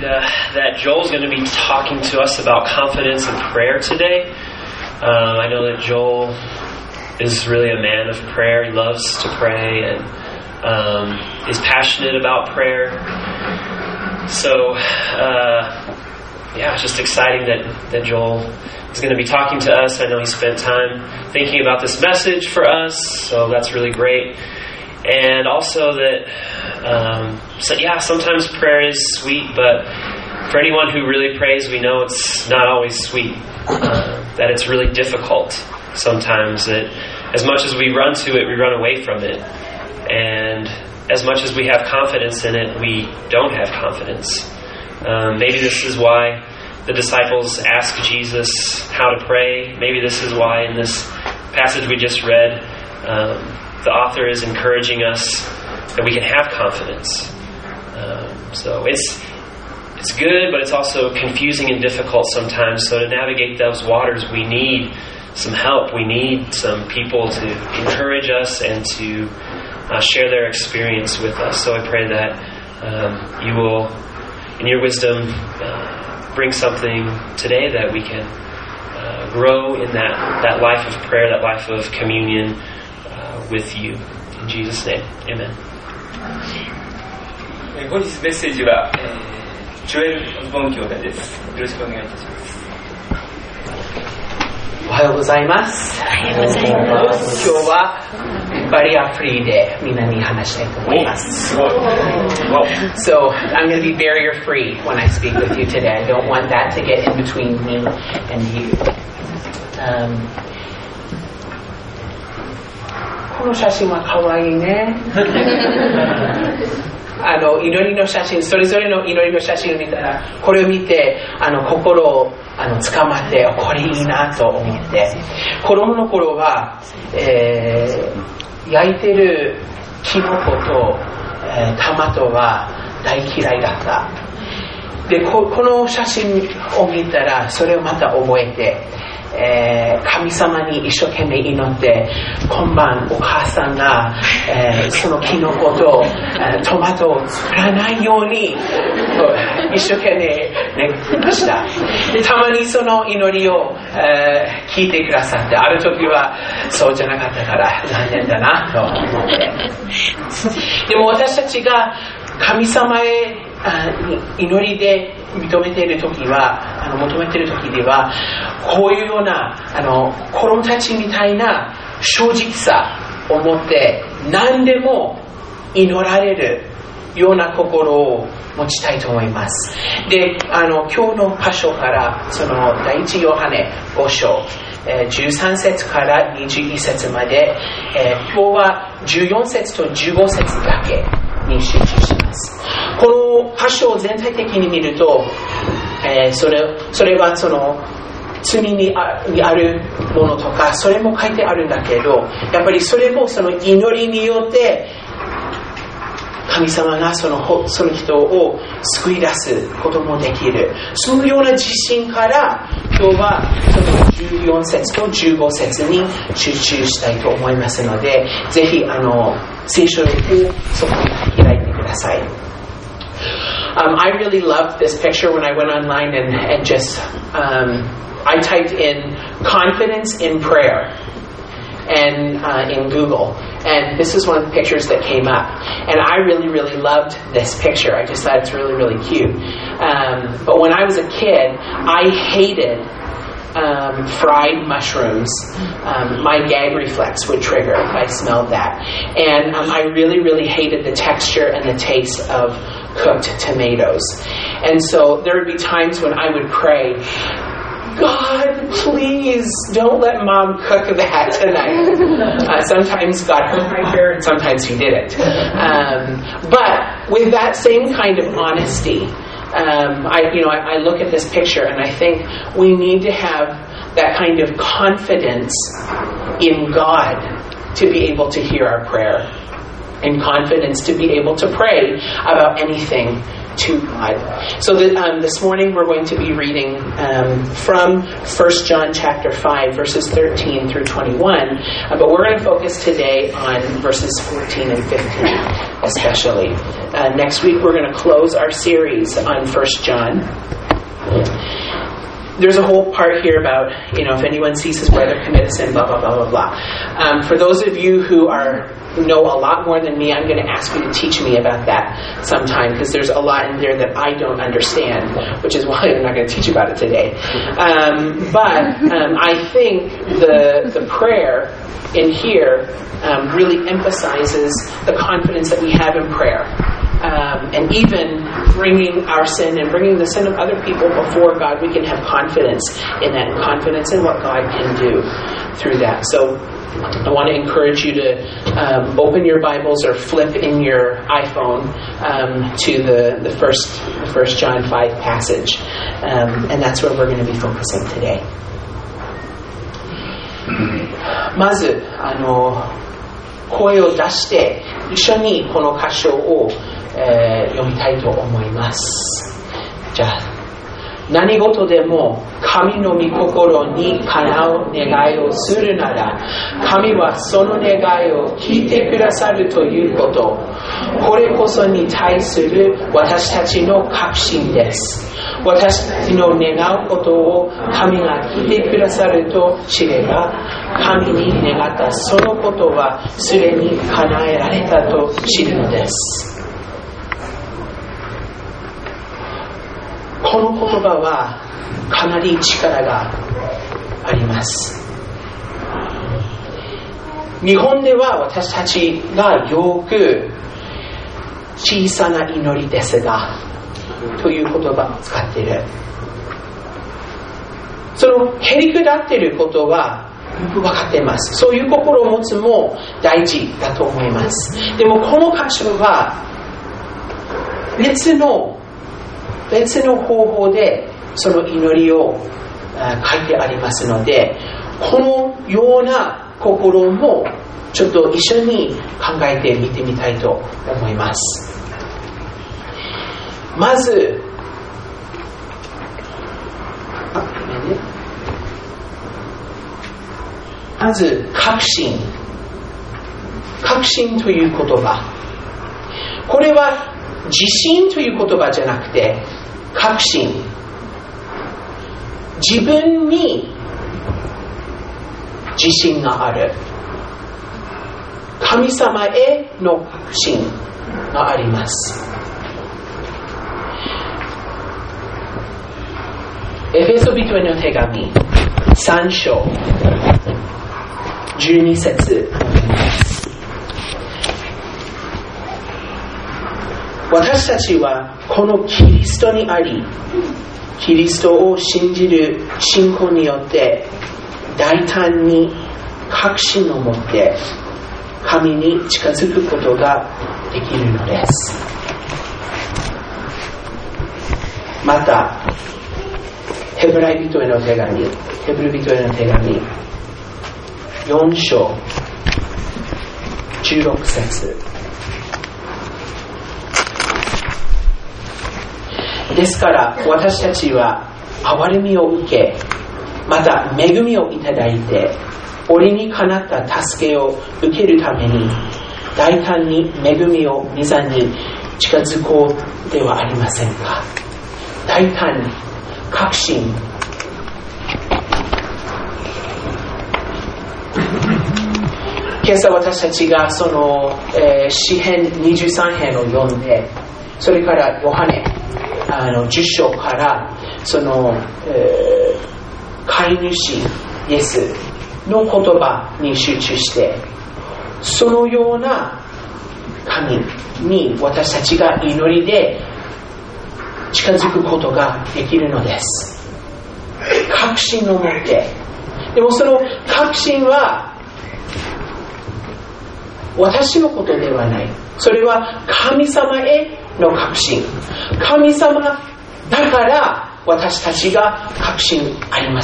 that Joel's going to be talking to us about confidence in prayer today. I know that Joel is really a man of prayer. He loves to pray and is passionate about prayer. So, it's just exciting that Joel is going to be talking to us. I know he spent time thinking about this message for us, so that's really great. And also that, sometimes prayer is sweet, but for anyone who really prays, we know it's not always sweet, that it's really difficult sometimes, that as much as we run to it, we run away from it. And as much as we have confidence in it, we don't have confidence. Maybe this is why the disciples asked Jesus how to pray. Maybe this is why in this passage we just read, the author is encouraging us that we can have confidence. So it's good, but it's also confusing and difficult sometimes. So to navigate those waters, we need some help. We need some people to encourage us and to share their experience with us. So I pray that you will, in your wisdom, bring something today that we can grow in that life of prayer, that life of communion with you. In Jesus' name, amen. 本日メッセージは、ジョエル・オズボーン兄弟です。よろしくお願いいたします。 おはようございます。おはようございます。今日はバリアフリーでみんなに話したいと思います。すごい。So I'm going to be barrier free when I speak with you today. I don't want that to get in between me and you. この写真は可愛いね。祈りの写真、それぞれの祈りの写真を見たら、これを見て心を掴まってこれいいなと思って、子供の頃は、焼いてるキノコと、トマトは大嫌いだった。で、この写真を見たらそれをまた覚えて、神様に一生懸命祈って、今晩お母さんが、そのキノコと、トマトを作らないように一生懸命願いました。で、たまにその祈りを、聞いてくださって、ある時はそうじゃなかったから残念だなと思って。でも私たちが神様へ祈りで求めている時では、こういうような子供たちみたいな正直さを持って何でも祈られるような心を持ちたいと思います。で、今日の箇所からその第一ヨハネ5章、13節から21節まで、今日は14節と15節だけに集中します。この箇所を全体的に見ると、それはその罪にあるものとかそれも書いてあるんだけど、やっぱりそれもその祈りによって神様がその人を救い出すこともできる。そのような自信から今日はその14節と15節に集中したいと思いますので、ぜひ聖書をそこに開いてください。I really loved this picture when I went online and just I typed in confidence in prayer and in Google, and this is one of the pictures that came up, and I really loved this picture. I just thought it's really cute. But when I was a kid, I hated fried mushrooms. My gag reflex would trigger if I smelled that, and I really hated the texture and the taste of cooked tomatoes. And so there would be times when I would pray, God, please don't let Mom cook that tonight. Sometimes God heard my prayer and sometimes He didn't. But with that same kind of honesty, I look at this picture and I think we need to have that kind of confidence in God to be able to hear our prayer, and confidence to be able to pray about anything to God. So this morning we're going to be reading from 1 John chapter 5 verses 13 through 21, but we're going to focus today on verses 14 and 15. especially. Next week we're going to close our series on 1 John. There's a whole part here about, if anyone sees his brother commit a sin, blah, blah, blah, blah, blah. For those of you who know a lot more than me, I'm going to ask you to teach me about that sometime, because there's a lot in there that I don't understand, which is why I'm not going to teach about it today. But I think the prayer in here really emphasizes the confidence that we have in prayer. And even bringing our sin and bringing the sin of other people before God, we can have confidence in that, and confidence in what God can do through that. So I want to encourage you to open your Bibles or flip in your iPhone to the first John 5 passage. And that's where we're going to be focusing today. まず声を出して一緒にこの箇所を読みたいと思います。じゃあ、何事でも神の御心にかなう願いをするなら、神はその願いを聞いてくださるということ、これこそに対する私たちの確信です。私たちの願うことを神が聞いてくださると知れば、神に願ったそのことはすでに叶えられたと知るのです。この言葉はかなり力があります。日本では私たちがよく小さな祈りですがという言葉を使っている。そのへりくだっていることはよく分かっています。そういう心を持つも大事だと思います。でもこの箇所は別の方法でその祈りを書いてありますので、このような心もちょっと一緒に考えてみてみたいと思います。まず確信という言葉、これは自信という言葉じゃなくて確信、自分に自信がある、神様への確信があります。エフェソビトへの手紙3章12節、私たちはこのキリストにあり、キリストを信じる信仰によって大胆に確信を持って神に近づくことができるのです。またヘブル人への手紙4章16節ですから私たちは憐れみを受け、また恵みをいただいて、折にかなった助けを受けるために大胆に恵みを御座に近づこうではありませんか。大胆に確信、今朝私たちがその、詩編23編を読んで、それからヨハネ10章からその、飼い主イエスの言葉に集中して、そのような神に私たちが祈りで近づくことができるのです。確信を持って。でもその確信は私のことではない。それは神様への確信。神様だから私たちが確信あります。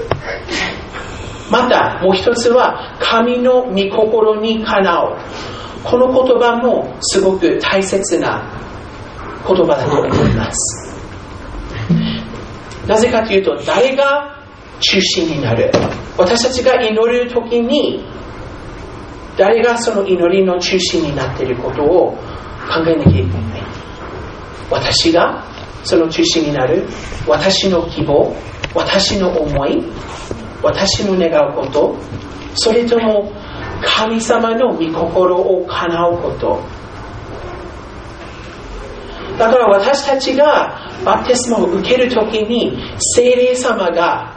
またもう一つは神の御心にかなう。この言葉もすごく大切な言葉だと思います。なぜかというと、誰が中心になる。私たちが祈るときに誰がその祈りの中心になっていることを考えなきゃいけない。私がその中心になる、私の希望、私の思い、私の願うこと、それとも神様の御心を叶うこと。だから私たちがバプテスマを受けるときに、聖霊様が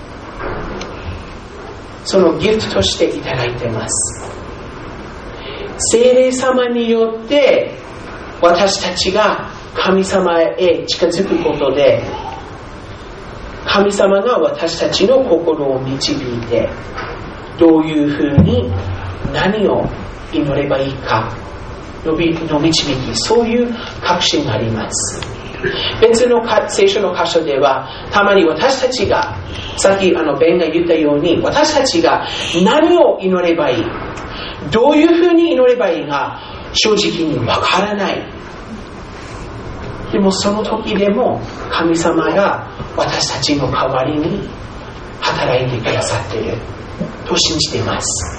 そのギフトとしていただいています。聖霊様によって私たちが神様へ近づくことで、神様が私たちの心を導いて、どういうふうに何を祈ればいいかの導き、そういう確信があります。別の聖書の箇所では、たまに私たちが、さっきベンが言ったように、私たちが何を祈ればいい、どういうふうに祈ればいいが正直にわからない。でもその時でも神様が私たちの代わりに働いてくださっていると信じています。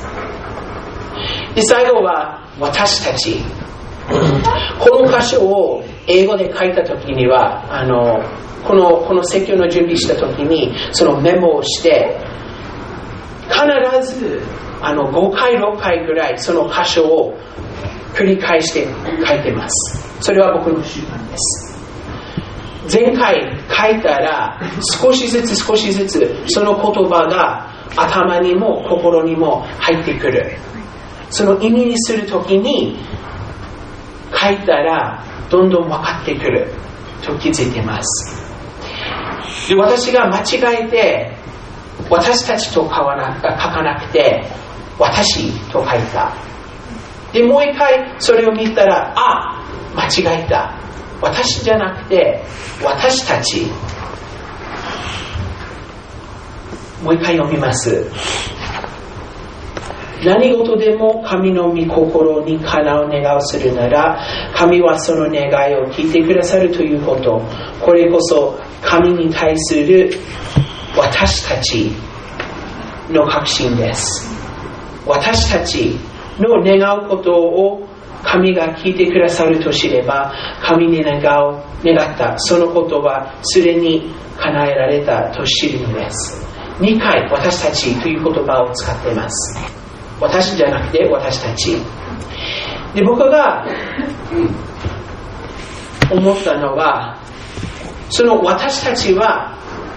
で、最後は私たち。この箇所を英語で書いた時にはこの説教の準備した時にそのメモをして必ず5回6回ぐらいその箇所を繰り返して書いてます。それは僕の習慣です。前回書いたら少しずつその言葉が頭にも心にも入ってくる。その意味にするときに書いたらどんどん分かってくると気づいています。で、私が間違えて私たちと書かなくて私と書いた。で、もう一回それを見たら、間違えた。私じゃなくて私たち。もう一回読みます。何事でも神の御心にかなう願をするなら、神はその願いを聞いてくださるということ。これこそ神に対する私たちの確信です。私たちの願うことを神が聞いてくださると知れば、神に願ったそのことはすでに叶えられたと知るのです。2回私たちという言葉を使っています。私じゃなくて私たちで、僕が思ったのは、その私たちは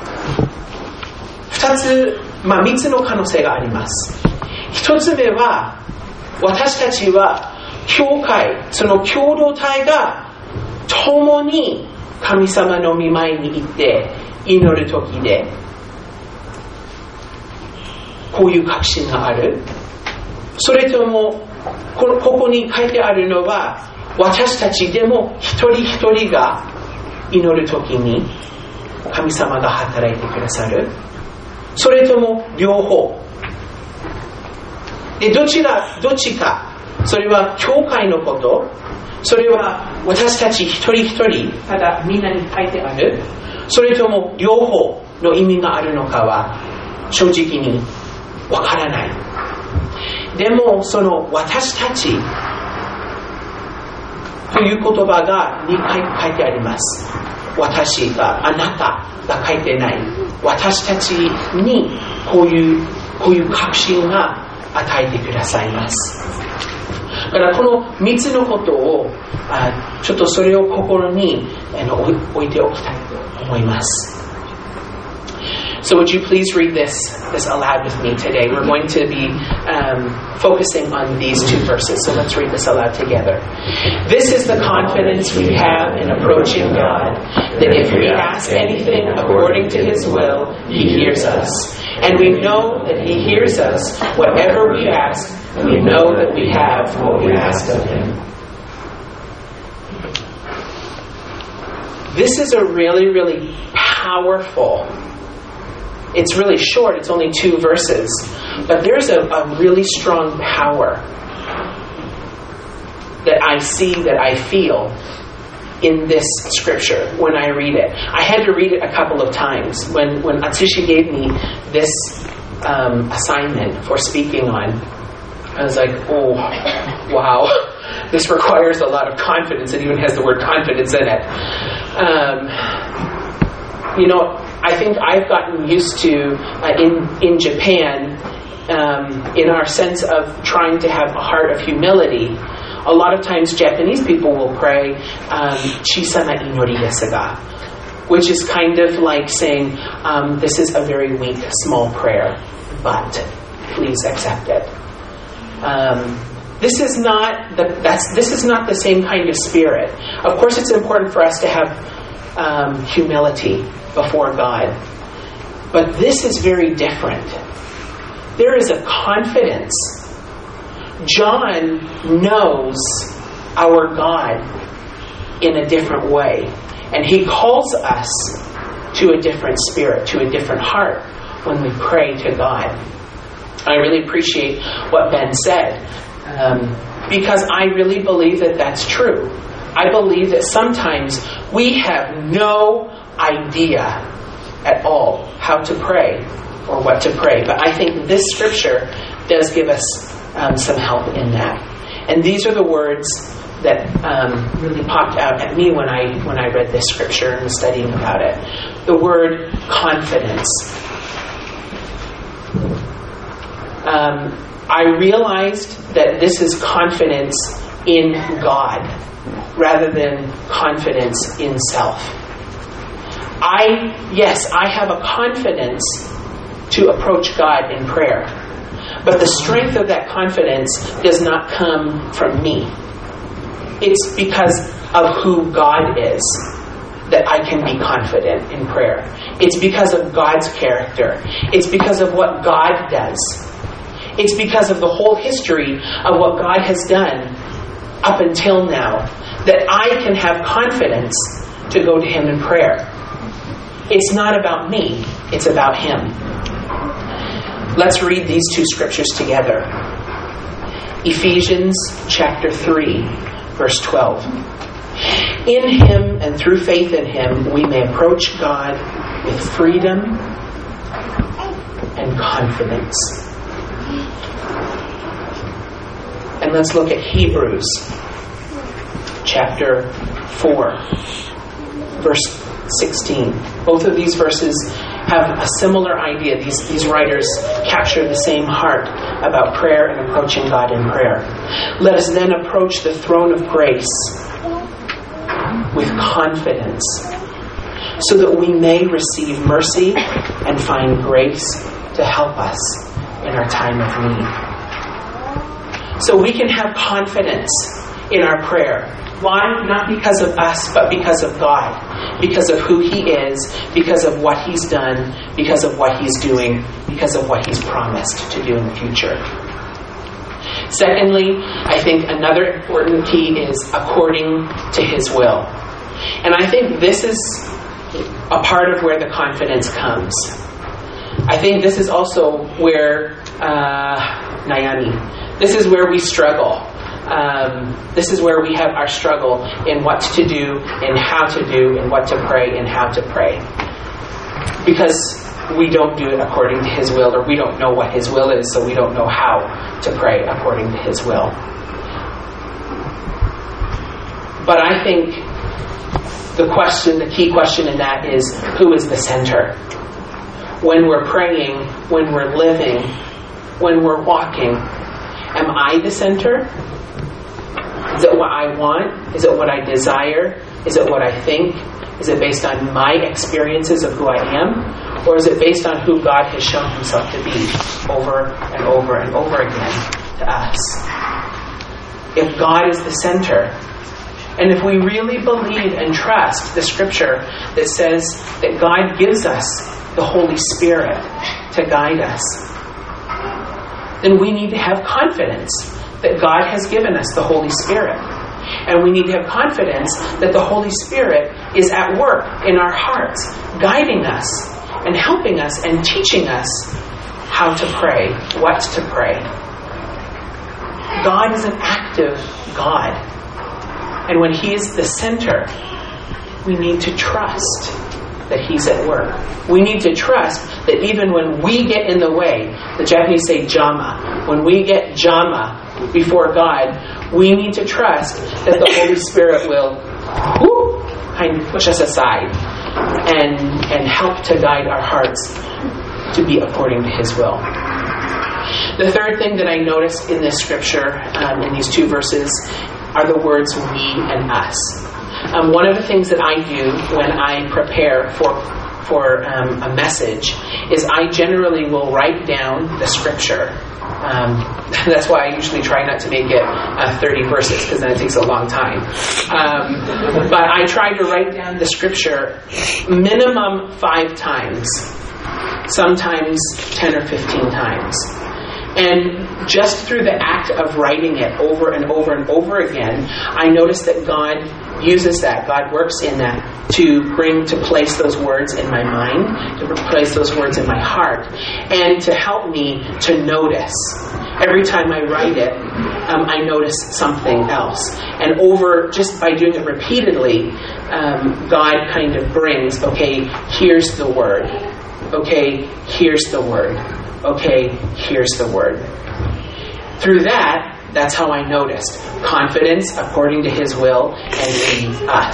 3つの可能性があります。1つ目は、私たちは教会、その共同体が共に神様の御前に行って祈るときでこういう確信がある。それともここに書いてあるのは、私たちでも一人一人が祈るときに神様が働いてくださる。それとも両方で、どっちか、それは教会のこと、それは私たち一人一人ただみんなに書いてある、それとも両方の意味があるのかは正直にわからない。でもその私たちという言葉が2回書いてあります。私が、あなたが書いてない。私たちにこういう確信が与えてくださいます。だからこの3つのことをちょっとそれを心に置いておきたいと思います。So would you please read this aloud with me today? We're going to be focusing on these two verses. So let's read this aloud together. This is the confidence we have in approaching God, that if we ask anything according to His will, He hears us. And we know that He hears us whatever we ask. We know that we have what we ask of Him. This is a really, really powerful...It's really short, it's only 2 verses, but there's a really strong power that I see, that I feel in this scripture when I read it. I had to read it a couple of times. When Atsushi gave me this assignment for speaking on, I was like, oh, wow. This requires a lot of confidence. It even has the word confidence in it. I think I've gotten used to, in Japan, in our sense of trying to have a heart of humility, a lot of times Japanese people will pray, Chisama inori desu ga, which is kind of like saying, this is a very weak, small prayer, but please accept it. This is not the same kind of spirit. Of course, it's important for us to have humility before God, but this is very different. There is a confidence. John knows our God in a different way, and he calls us to a different spirit, to a different heart when we pray to God. I really appreciate what Ben said, because I really believe that that's true. I believe that sometimes we have no idea at all how to pray or what to pray. But I think this scripture does give us some help in that. And these are the words that really popped out at me when I read this scripture and was studying about it. The word confidence. I realized that this is confidence in God rather than confidence in self. I have a confidence to approach God in prayer, but the strength of that confidence does not come from me. It's because of who God is that I can be confident in prayer. It's because of God's character. It's because of what God does. It's because of the whole history of what God has done up until now that I can have confidence to go to Him in prayer. It's not about me, it's about Him. Let's read these two scriptures together. Ephesians chapter 3, verse 12. In Him and through faith in Him, we may approach God with freedom and confidence. And let's look at Hebrews chapter 4, verse 16. Both of these verses have a similar idea. These writers capture the same heart about prayer and approaching God in prayer. Let us then approach the throne of grace with confidence, so that we may receive mercy and find grace to help us in our time of need. So we can have confidence in our prayer. Why? Not because of us, but because of God. Because of who He is, because of what He's done, because of what He's doing, because of what He's promised to do in the future. Secondly, I think another important key is according to His will. And I think this is a part of where the confidence comes. I think this is also where Nayami. This is where we struggle. This is where we have our struggle in what to do, and how to do, and what to pray, and how to pray. Because we don't do it according to His will, or we don't know what His will is, so we don't know how to pray according to His will. But I think the key question in that is, who is the center? When we're praying, when we're living, when we're walking, am I the center? Is it what I want? Is it what I desire? Is it what I think? Is it based on my experiences of who I am? Or is it based on who God has shown Himself to be over and over and over again to us? If God is the center, and if we really believe and trust the scripture that says that God gives us the Holy Spirit to guide us, then we need to have confidence that God has given us the Holy Spirit. And we need to have confidence that the Holy Spirit is at work in our hearts, guiding us and helping us and teaching us how to pray, what to pray. God is an active God. And when He is the center, we need to trust that He's at work. We need to trust that even when we get in the way, the Japanese say jama, when we get jama before God, we need to trust that the Holy Spirit will kind of push us aside and help to guide our hearts to be according to His will. The third thing that I noticed in this scripture, in these two verses, are the words we and us. One of the things that I do when I prepare for a message is I generally will write down the scripture. That's why I usually try not to make it 30 verses, because then it takes a long time. But I try to write down the scripture minimum 5 times, sometimes 10 or 15 times. And just through the act of writing it over and over and over again, I notice that God uses that. God works in that to place those words in my mind, to place those words in my heart, and to help me to notice. Every time I write it, I notice something else. And just by doing it repeatedly, God kind of brings, okay, here's the word. Okay, here's the word. Okay, here's the word. Through that's how I noticed confidence according to His will and we us.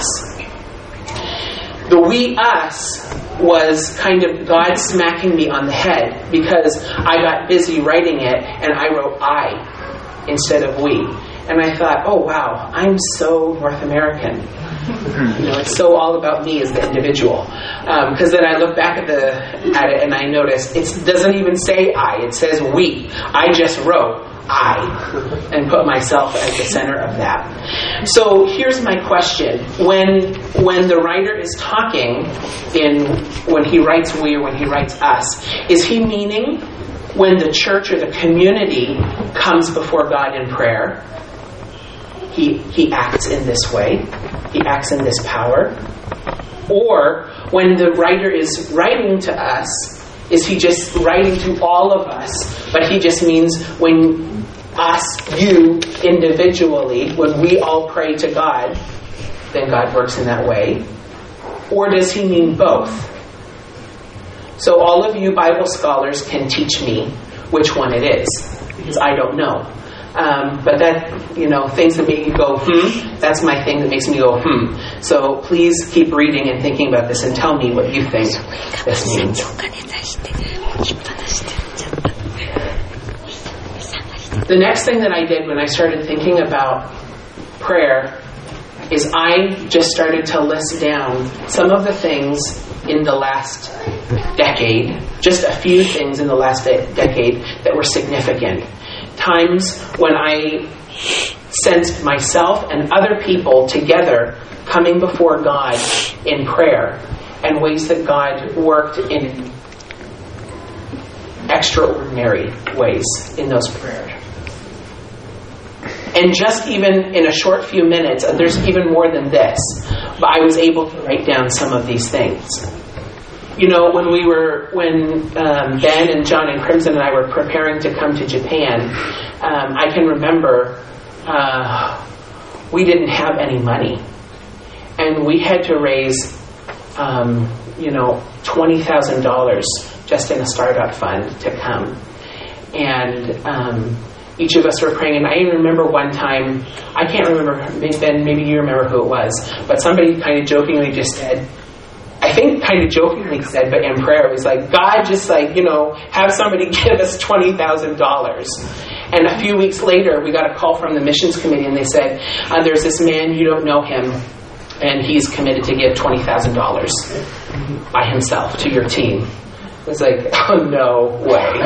The we us was kind of God smacking me on the head because I got busy writing it and I wrote I instead of we. And I thought, oh wow, I'm so North American. It's so all about me as the individual. Because then I look back at it and I notice it doesn't even say I, it says we. I just wrote I and put myself as the center of that. So here's my question. When the writer is talking, when he writes we or when he writes us, is he meaning when the church or the community comes before God in prayer, he acts in this way, he acts in this power? Or when the writer is writing to us, is he just writing to all of us, but he just means when you individually, when we all pray to God, then God works in that way? Or does he mean both? So all of you Bible scholars can teach me which one it is, because I don't know. But that, things that make you go, that's my thing that makes me go, So please keep reading and thinking about this and tell me what you think this means. The next thing that I did when I started thinking about prayer is I just started to list down some of the things in the last decade, just a few things in the last decade that were significant. Times when I sensed myself and other people together coming before God in prayer, and ways that God worked in extraordinary ways in those prayers. And just even in a short few minutes, there's even more than this, but I was able to write down some of these things. When Ben and John and Crimson and I were preparing to come to Japan, I can remember we didn't have any money, and we had to raise, $20,000 just in a startup fund to come, and each of us were praying. And I even remember one time, I can't remember, Ben, maybe you remember who it was, but somebody kind of jokingly just said, I think kind of jokingly said, but in prayer, it was like, God, just have somebody give us $20,000. And a few weeks later, we got a call from the missions committee, and they said, there's this man, you don't know him, and he's committed to give $20,000 by himself to your team. It was like, oh, no way.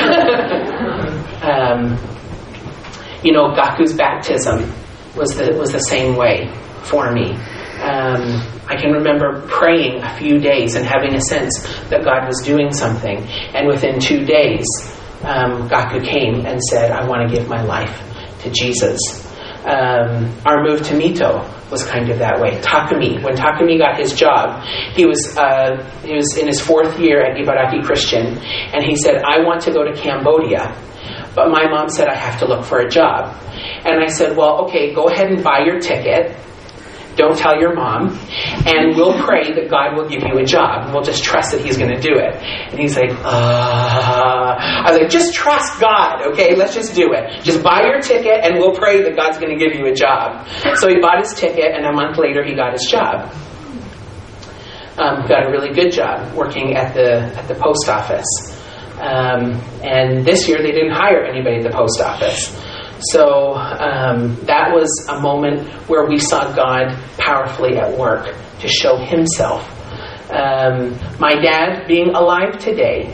Gaku's baptism was the same way for me. I can remember praying a few days and having a sense that God was doing something. And within 2 days, Gaku came and said, I want to give my life to Jesus. Our move to Mito was kind of that way. Takumi, when Takumi got his job, he was in his 4th year at Ibaraki Christian, and he said, I want to go to Cambodia, but my mom said I have to look for a job. And I said, well, okay, go ahead and buy your ticket, don't tell your mom, and we'll pray that God will give you a job, and we'll just trust that He's going to do it. And he's like, I was like, just trust God, okay? Let's just do it. Just buy your ticket, and we'll pray that God's going to give you a job. So he bought his ticket, and a month later he got his job. Got a really good job working at the post office. And this year they didn't hire anybody at the post office. So that was a moment where we saw God powerfully at work to show Himself. My dad being alive today,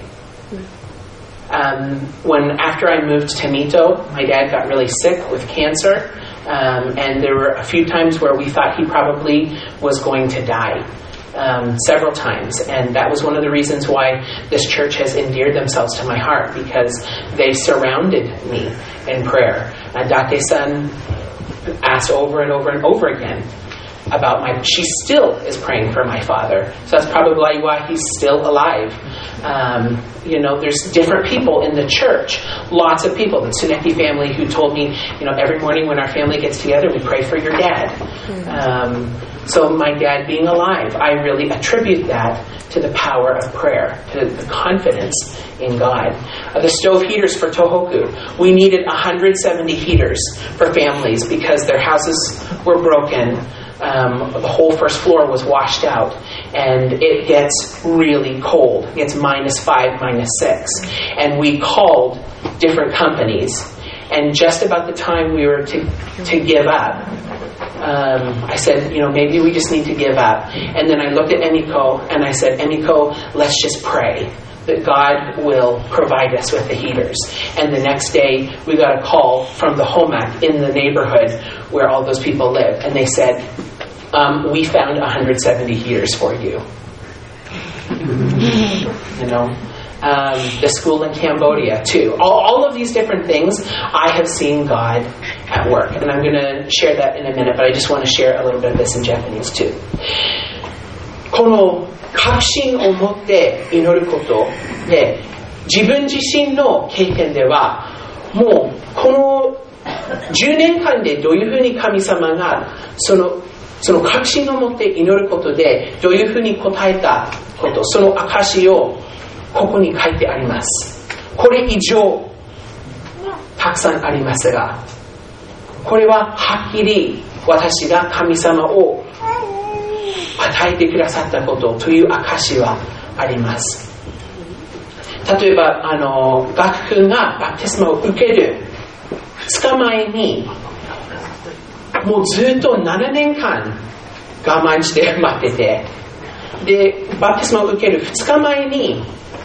after I moved to Mito, my dad got really sick with cancer, and there were a few times where we thought he probably was going to die. Several times, and that was one of the reasons why this church has endeared themselves to my heart, because they surrounded me in prayer. Date-san asked over and over and over again about she still is praying for my father, so that's probably why he's still alive. There's different people in the church, lots of people, the Tsuneki family, who told me, every morning when our family gets together, we pray for your dad. So my dad being alive, I really attribute that to the power of prayer, to the confidence in God. The stove heaters for Tohoku, we needed 170 heaters for families because their houses were broken. The whole first floor was washed out, and it gets really cold. It gets -5, -6. And we called different companies, and just about the time we were to give up, I said, maybe we just need to give up. And then I looked at Emiko and I said, Emiko, let's just pray that God will provide us with the heaters. And the next day we got a call from the Homak in the neighborhood where all those people live, and they said, we found 170 heaters for you. The school in Cambodia too. All of these different things, I have seen God at work, and I'm going to share that in a minute, but I just want to share a little bit of this in Japanese too. この確信を持って祈ることで、自分自身の経験ではもうこの10年間でどういうふうに神様がその確信を持って祈ることでどういうふうに答えたこと、その証をここに書いてあります。これ以上たくさんありますが、これははっきり私が神様を与えてくださったことという証はあります。例えばガク君がバプテスマを受ける2日前にもうずっと7年間我慢して待ってて、でバプテスマを受ける2日前に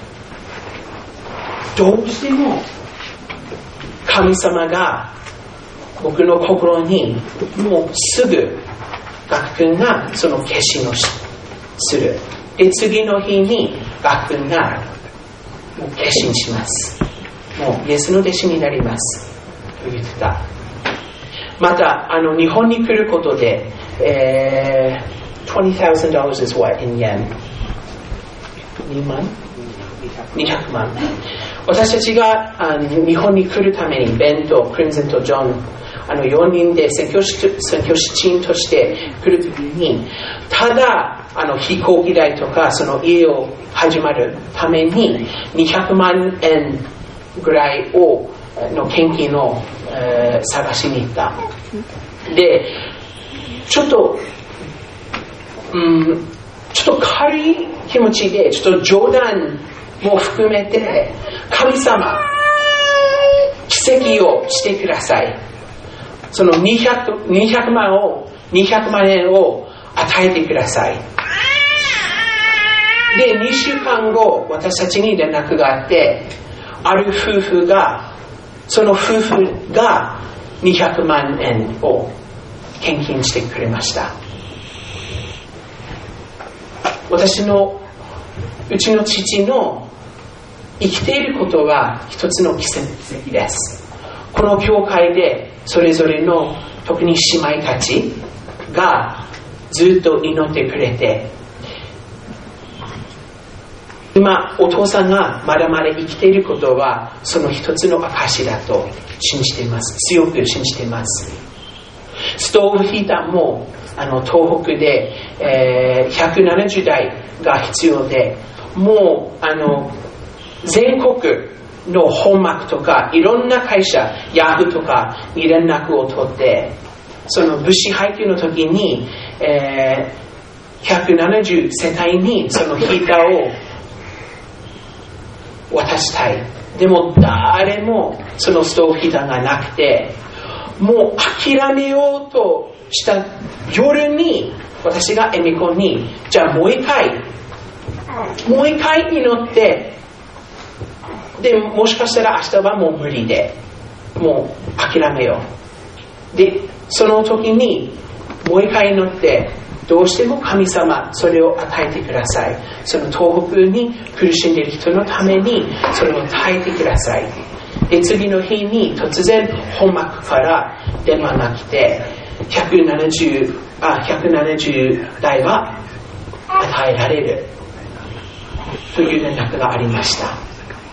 どうしても神様が僕の心にもうすぐガク君がその決心をする。で次の日にガク君がもう決心します。もうイエスの弟子になりますと言ってた。また日本に来ることで、$20,000 is what in yen? 200万。私たちが日本に来るためにベンとクリムゾンとジョン4人で宣教師チームとして来るときに、ただ飛行機代とかその家を始まるために200万円ぐらいの献金を、探しに行った。でちょっと軽い気持ちでちょっと冗談も含めて神様奇跡をしてください、その200万円を与えてください。で2週間後私たちに連絡があって、ある夫婦が200万円を献金してくれました。うちの父の生きていることは一つの奇跡です。この教会でそれぞれの特に姉妹たちがずっと祈ってくれて、今お父さんがまだまだ生きていることはその一つの証だと信じています。強く信じています。 ストーブヒーターも東北で、170台が必要で、もう全国の本幕とかいろんな会社、ヤフーとかに連絡を取って、その物資配給の時に、170世帯にそのヒーターを渡したい。でも誰もそのストーブヒーターがなくて、もう諦めようとした夜に、私がエミコに、じゃあもう一回祈って、でもしかしたら明日はもう無理で、もう諦めよう。でその時にもう一回祈って、どうしても神様それを与えてください。その東北に苦しんでいる人のためにそれを与えてください。で次の日に突然本幕から電話が来て、170台は与えられるという連絡がありました。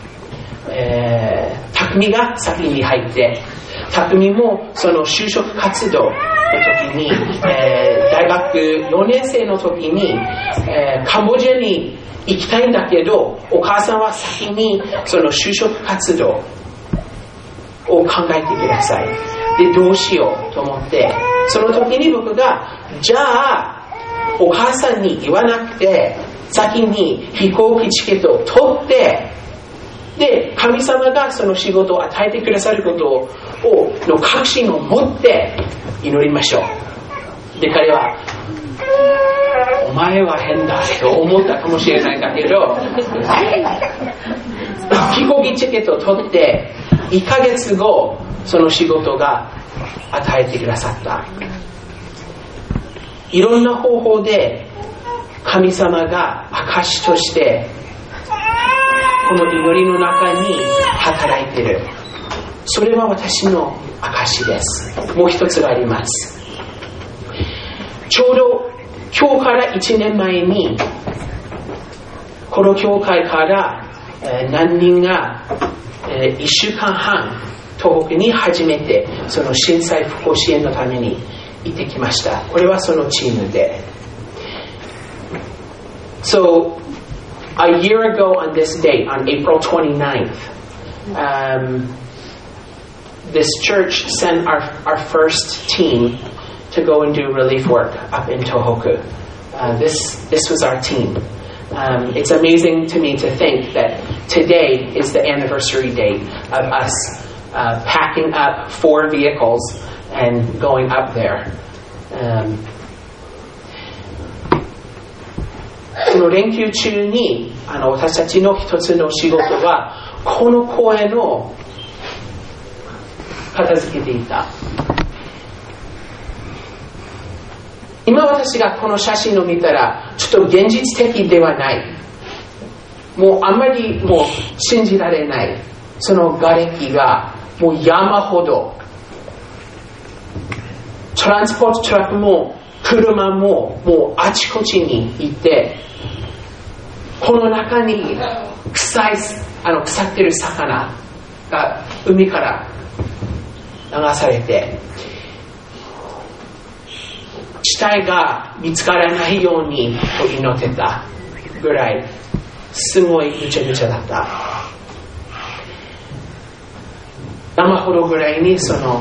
匠が先に入って、匠もその就職活動の時に、大学4年生の時に、カンボジアに行きたいんだけど、お母さんは先にその就職活動を考えてください。でどうしようと思って、その時に僕が、じゃあお母さんに言わなくて先に飛行機チケットを取って、で神様がその仕事を与えてくださることの確信を持って祈りましょう。で彼は、お前は変だと思ったかもしれないんだけど、飛行機チケットを取って1ヶ月後、その仕事が与えてくださった。いろんな方法で神様が証としてこの祈りの中に働いている。それは私の証です。もう一つがあります。ちょうど今日から1年前にこの教会から何人が1週間半東北に初めてその震災復興支援のために行ってきました。これはそのチームで。So a year ago on this date, on April 29th, this church sent our first team to go and do relief work up in Tohoku. This was our team. It's amazing to me to think that today is the anniversary date of us packing up 4 vehicles and going up there. この連休中に私たちの一つの仕事はこの公園を片付けていた。今私がこの写真を見たらちょっと現実的ではない、もうあんまりもう信じられない。その瓦礫がもう山ほど、トランスポートトラックも車ももうあちこちにいて、この中に腐ってる魚が海から流されて、死体が見つからないようにと祈ってたぐらいすごいぐちゃぐちゃだった。山ほどぐらいにその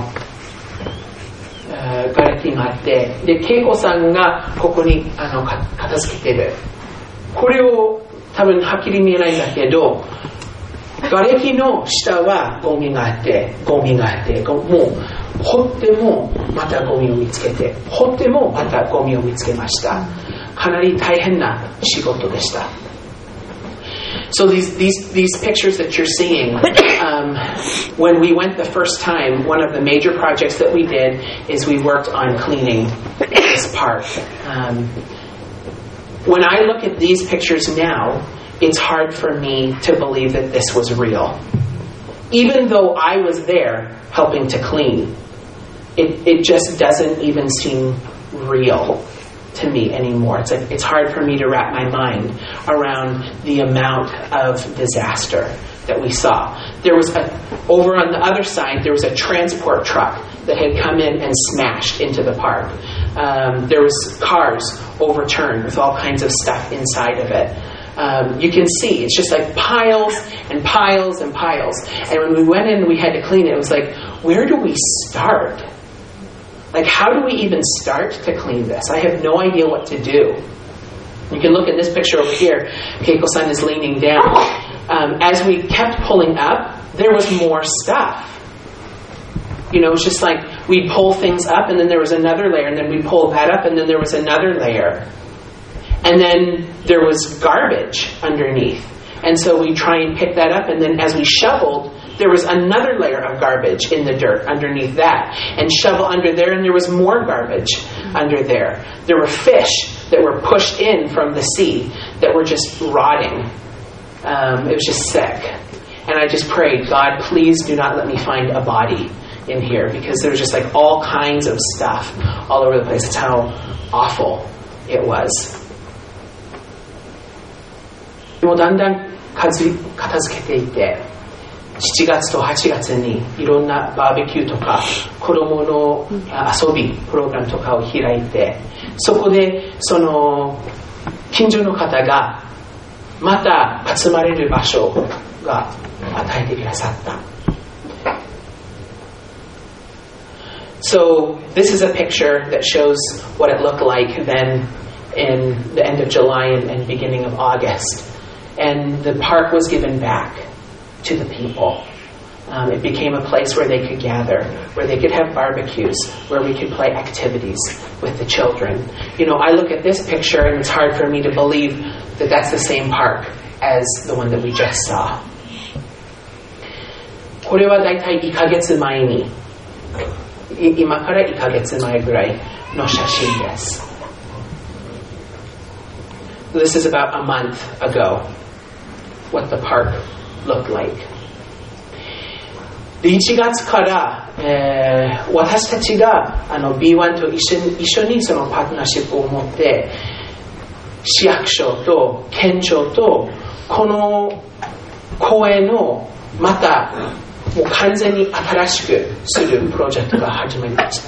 瓦礫があって、で恵子さんがここに片付けてる。これを多分はっきり見えないんだけど、瓦礫の下はゴミがあって、もう掘ってもまたゴミを見つけて、掘ってもまたゴミを見つけました。かなり大変な仕事でした。So these pictures that you're seeing, when we went the first time, one of the major projects that we did is we worked on cleaning this park. When I look at these pictures now, it's hard for me to believe that this was real. Even though I was there helping to clean, it just doesn't even seem real to me anymore. It's hard for me to wrap my mind around the amount of disaster that we saw. There was over on the other side, there was a transport truck that had come in and smashed into the park. There was cars overturned with all kinds of stuff inside of it. You can see it's just like piles and piles and piles. And when we went in and we had to clean it, it was like, where do we start? Like, how do we even start to clean this? I have no idea what to do. You can look at this picture over here. Keiko-san is leaning down. As we kept pulling up, there was more stuff. You know, it's just like we'd pull things up and then there was another layer, and then we'd pull that up and then there was another layer. And then there was garbage underneath. And so we try and pick that up, and then as we shoveled, there was another layer of garbage in the dirt underneath that. And shovel under there, and there was more garbage under there. There were fish that were pushed in from the sea that were just rotting. It was just sick. And I just prayed, God, please do not let me find a body in here, because there was just like all kinds of stuff all over the place. That's how awful it was. もうだんだん片付けていて、7月と8月にいろんなバーベキューとか子供の遊びプログラムとかを開いて、そこでその近所の方がまた集まれる場所が与えてくださった。So this is a picture that shows what it looked like then in the end of July and beginning of August. And the park was given back to the people. It became a place where they could gather, where they could have barbecues, where we could play activities with the children. You know, I look at this picture and it's hard for me to believe that that's the same park as the one that we just saw. これはだいたい1ヶ月前に、今から1ヶ月前ぐらいの写真です。This is about a month ago, what the park looked like. で1月から、私たちがB1 と一緒にそのパートナーシップを持って市役所と県庁とこの公園をまたもう完全に新しくするプロジェクトが始まりました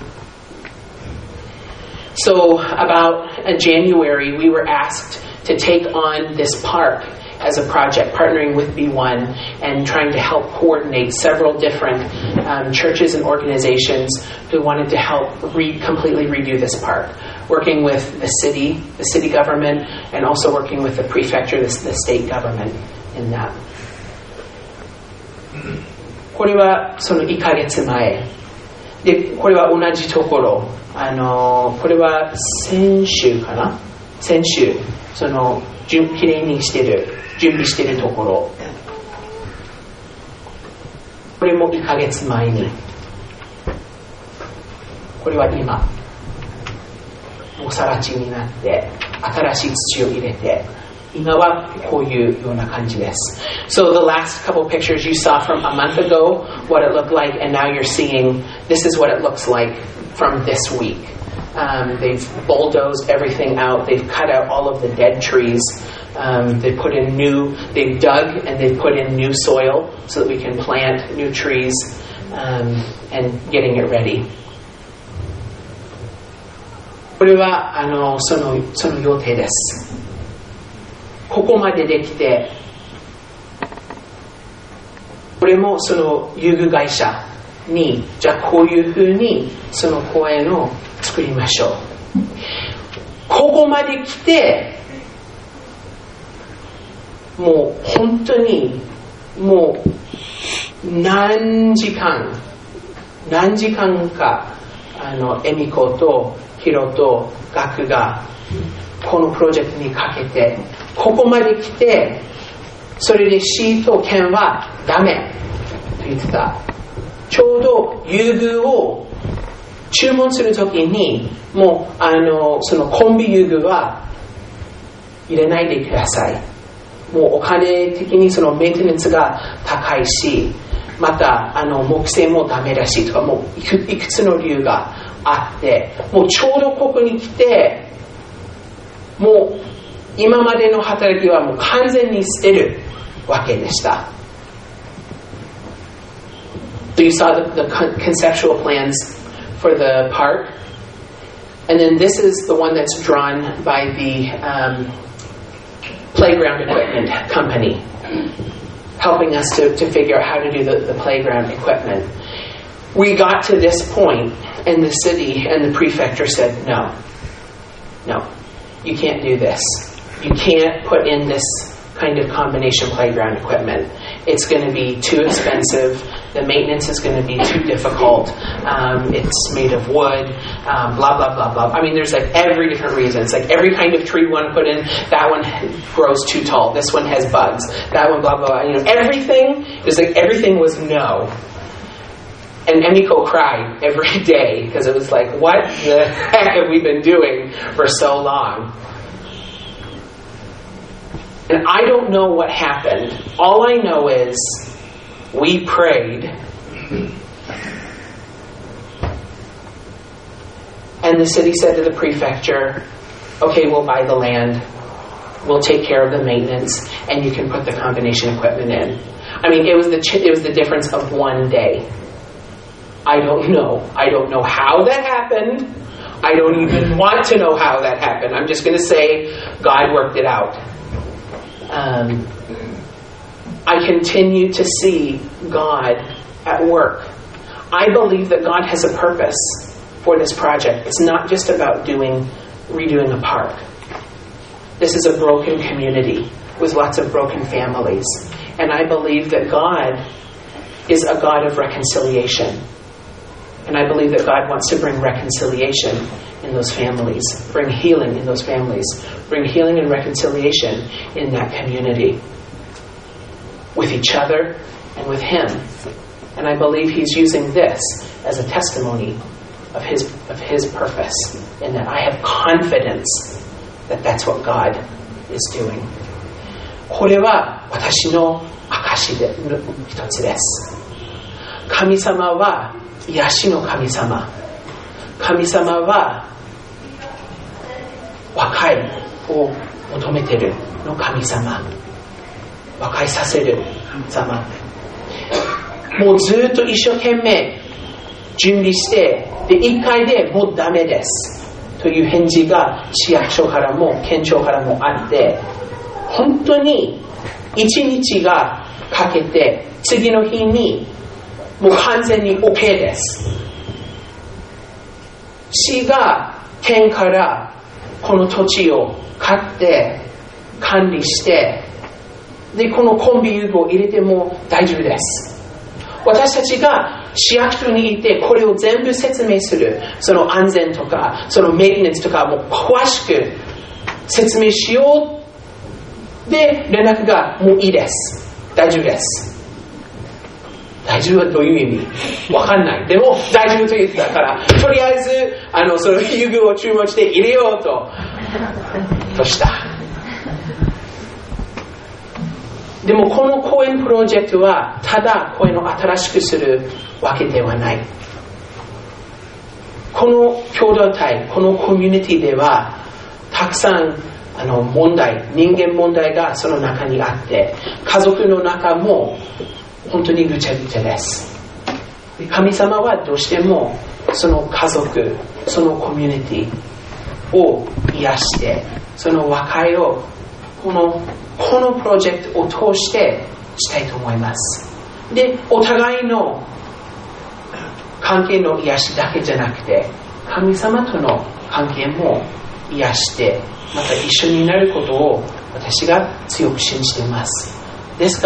。So about in January, we were asked to take on this park as a project, partnering with B1 and trying to help coordinate several different churches and organizations who wanted to help completely redo this park, working with the city government, and also working with the prefecture, the state government in that. これはその1ヶ月前で、これは同じところ、これは先週そのきれいにしてる準備してるところ、これも1ヶ月前に、これは今おさら地になって新しい土を入れて、今はこういうような感じです。So the last couple pictures you saw from a month ago, what it looked like, and now you're seeing this is what it looks like from this week. They've bulldozed everything out. They've cut out all of the dead trees. They've dug and they've put in new soil so that we can plant new trees, and getting it ready. これはその予定です。ここまでできて、これもその遊具会社に、じゃあこういうふうにその公園を作りましょう。ここまで来て、もう本当にもう何時間か恵美子とヒロとガクがこのプロジェクトにかけて、ここまで来て、それで市と県はダメと言ってた。ちょうど遊具を注文するときに、もうそのコンビ遊具は入れないでください。もうお金的にそのメンテナンスが高いし、また木製もダメだしとか、もういくつの理由があって、もうちょうどここに来て、もう今までの働きはもう完全に捨てるわけでした。 So you saw the conceptual plans for the park. And then this is the one that's drawn by the playground equipment company, helping us to figure out how to do the playground equipment. We got to this point, and the city and the prefecture said, no, you can't do this. You can't put in this kind of combination playground equipment. It's going to be too expensive. The maintenance is going to be too difficult. It's made of wood, blah, blah, blah, blah. I mean, there's like every different reason. It's like every kind of tree one put in, that one grows too tall. This one has bugs. That one, blah, blah, blah. You know, everything, it was like everything was no. And Emiko cried every day because it was like, what the heck have we been doing for so long? And I don't know what happened. All I know is we prayed. And the city said to the prefecture, okay, we'll buy the land. We'll take care of the maintenance. And you can put the combination equipment in. I mean, it was the difference of one day. I don't know. I don't know how that happened. I don't even want to know how that happened. I'm just going to say God worked it out. I continue to see God at work. I believe that God has a purpose for this project. It's not just about redoing a park. This is a broken community with lots of broken families. And I believe that God is a God of reconciliation. And I believe that God wants to bring reconciliation in those families, bring healing in those families, bring healing and reconciliation in that community, with each other and with Him. And I believe He's using this as a testimony of His purpose, in that I have confidence that that's what God is doing. これは私の証の一つです。神様は癒しの神様。神様は和解を求めているの神様。和解させる神様。もうずっと一生懸命準備して、で一回でもうダメですという返事が市役所からも県庁からもあって、本当に1日がかけて次の日にもう完全に OK です。市が県からこの土地を買って管理して、でこのコンビ遊具を入れても大丈夫です。私たちが市役所にいてこれを全部説明する、その安全とかそのメンテナンスとかも詳しく説明しようで連絡がもういいです。大丈夫です。大丈夫はどういう意味わかんない。でも大丈夫と言ってたから、とりあえずその遊具を注文して入れようとした。でもこの公園プロジェクトはただ公園を新しくするわけではない。この共同体、このコミュニティではたくさん問題、人間問題がその中にあって、家族の中も本当にぐちゃぐちゃです。神様はどうしてもその家族、そのコミュニティを癒して、その和解をこのプロジェクトを通してしたいと思います。で、お互いの関係の癒しだけじゃなくて、神様との関係も癒して、また一緒になることを私が強く信じています。ですから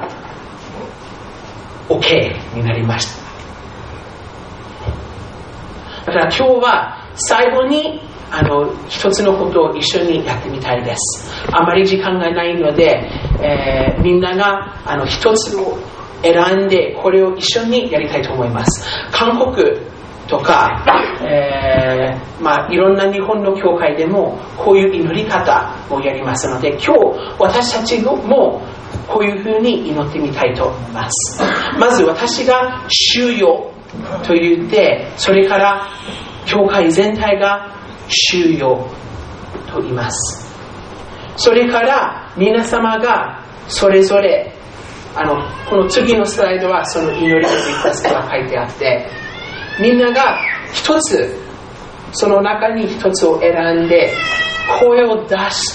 、OK になりました。だから今日は最後に一つのことを一緒にやってみたいです。あまり時間がないので、みんなが一つを選んでこれを一緒にやりたいと思います。韓国とか、いろんな日本の教会でもこういう祈り方をやりますので、今日私たちもこういうふうに祈ってみたいと思います。まず私が収容と言って、それから教会全体が収容と言います。それから皆様がそれぞれこの次のスライドはその祈りのリクエストが書いてあって、みんなが一つ、その中に一つを選んで声を出して、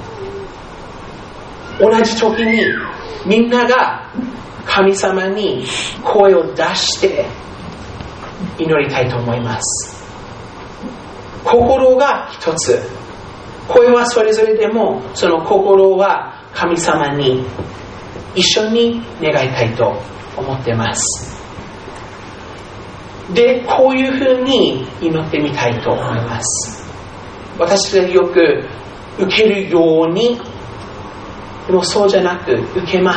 同じ時にみんなが神様に声を出して祈りたいと思います。心が一つ、声はそれぞれでも、その心は神様に一緒に願いたいと思っています。で、こういうふうに祈ってみたいと思います。私がよく受けるように、でもそうじゃなく受けます。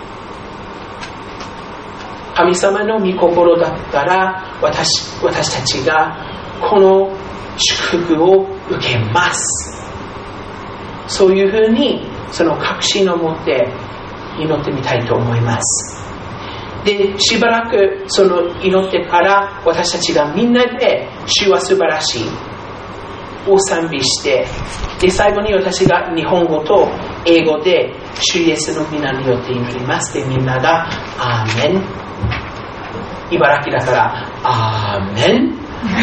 神様の御心だったら、私たちがこの祝福を受けます。そういうふうにその確信を持って祈ってみたいと思います。で、しばらくその祈ってから私たちがみんなで主は素晴らしいを賛美して、で最後に私が日本語と英語で主イエスの皆によって祈ります。でみんながアーメン、茨城だからアーメン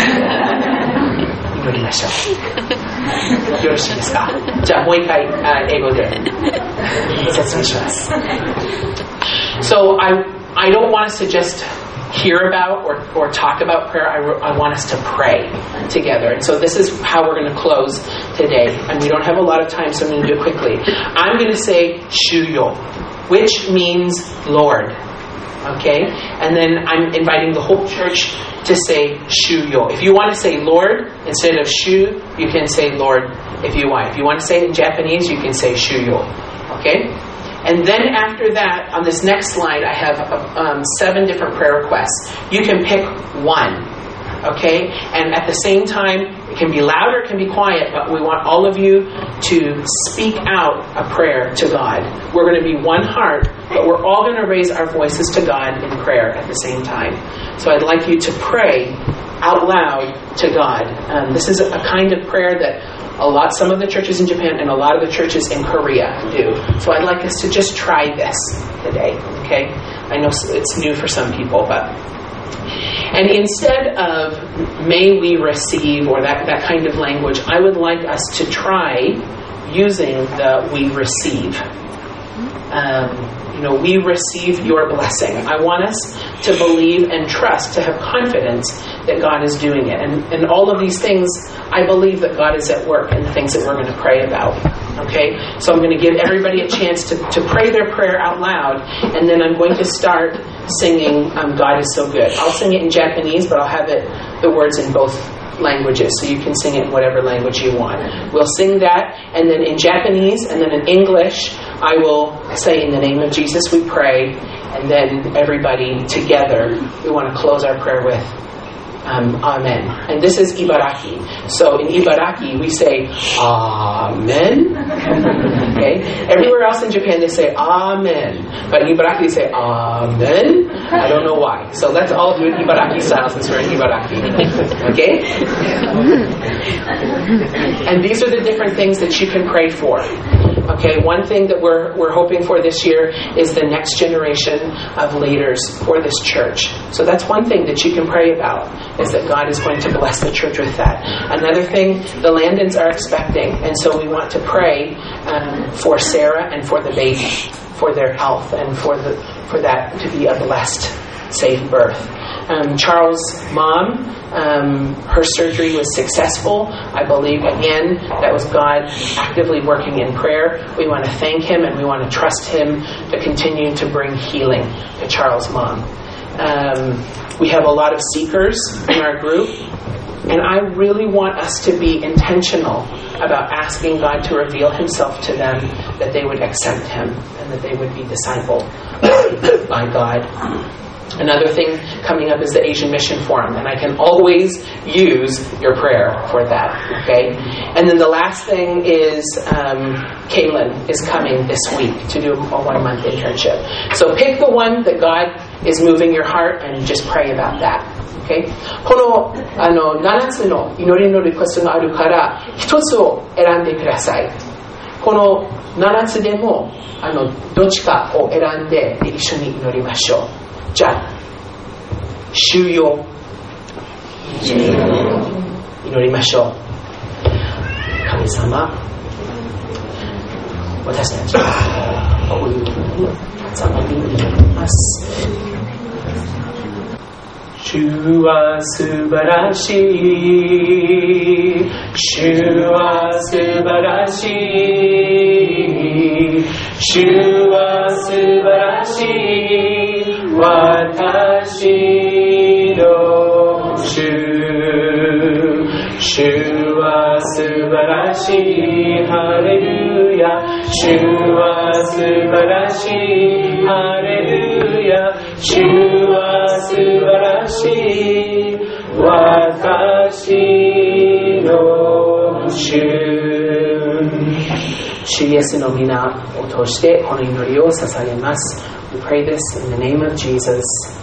祈りましょう。よろしいですか？じゃあもう一回英語で説明します。So I don't want us to just hear about or talk about prayer. I want us to pray together. And so this is how we're going to close today. And we don't have a lot of time, so I'm going to do it quickly. I'm going to say Shuyo, which means Lord. Okay? And then I'm inviting the whole church to say Shuyo. If you want to say Lord instead of Shu, you can say Lord if you want. If you want to say it in Japanese, you can say Shuyo. Okay? And then after that, on this next slide, I have 7 different prayer requests. You can pick one, okay? And at the same time, it can be loud or it can be quiet, but we want all of you to speak out a prayer to God. We're going to be one heart, but we're all going to raise our voices to God in prayer at the same time. So I'd like you to pray out loud to God. This is a kind of prayer that some of the churches in Japan and a lot of the churches in Korea do. So I'd like us to just try this today, okay? I know it's new for some people, and instead of may we receive or that kind of language, I would like us to try using the we receive. We receive your blessing. I want us to believe and trust, to have confidence that God is doing it. And all of these things, I believe that God is at work in the things that we're going to pray about. Okay? So I'm going to give everybody a chance to pray their prayer out loud, and then I'm going to start singing God is so good. I'll sing it in Japanese, but I'll have the words in both languages, so you can sing it in whatever language you want. We'll sing that, and then in Japanese, and then in English, I will say in the name of Jesus we pray, and then everybody together, we want to close our prayer with Amen. And this is Ibaraki. So in Ibaraki, we say Amen. Okay? Everywhere else in Japan, they say Amen. But in Ibaraki, they say Amen. I don't know why. So let's all do it Ibaraki style since we're in Ibaraki. Okay? And these are the different things that you can pray for. Okay, one thing that we're hoping for this year is the next generation of leaders for this church. So that's one thing that you can pray about, is that God is going to bless the church with that. Another thing, the Landons are expecting, and so we want to pray for Sarah and for the baby, for their health, and for that to be a blessed, safe birth. Charles' mom, her surgery was successful. I believe, again, that was God actively working in prayer. We want to thank Him, and we want to trust Him to continue to bring healing to Charles' mom. We have a lot of seekers in our group, and I really want us to be intentional about asking God to reveal Himself to them, that they would accept Him, and that they would be discipled by God. Another thing coming up is the Asian Mission Forum, and I can always use your prayer for that, okay? And then the last thing is Kaylin is coming this week to do a 1-month internship. So pick the one that God is moving your heart and just pray about that, okay? この7つの祈りのリクエストがあるから1つを選んでください。 この7つでもどっちかを選んで一緒に祈りましょう。じゃあ主よ祈りましょう。神様、私たちはこういうふうに様に祈ります。主は素晴らしい、主は素晴らしい、主は素晴らしい、私の主、主は素晴らしい、ハレルヤ、主は素晴らしい、ハレルヤ、主は素晴らしい、私の主。主イエスの皆を通してこの祈りを捧げます。We pray this in the name of Jesus.